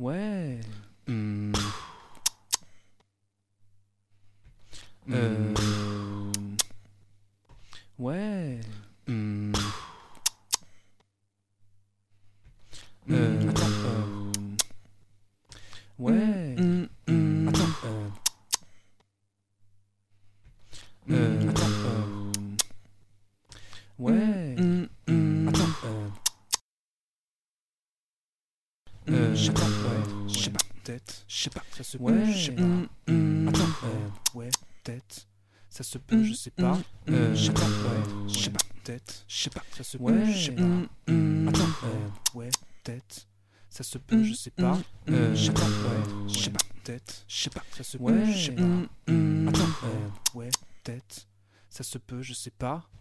Ouais. Ouais. Attends. Ouais. Attends. Attends. Ouais. Attends. Je sais pas. Ouais. Je sais pas. Peut-être. Je sais pas. Ça se peut. Je sais pas. Attends. Ouais. Peut-être. Ça se peut. Je sais pas. Je sais pas. Ouais. Je sais pas. Peut-être. Je sais pas. Ça se peut. Je sais pas. Attends. Ouais. Peut-être. Ça se peut. Je sais pas. Je sais pas. Ouais. Je sais pas. Peut-être. Je sais pas. Ça se peut. Je sais pas. Attends. Ouais. Peut-être. Ça se peut. Je sais pas.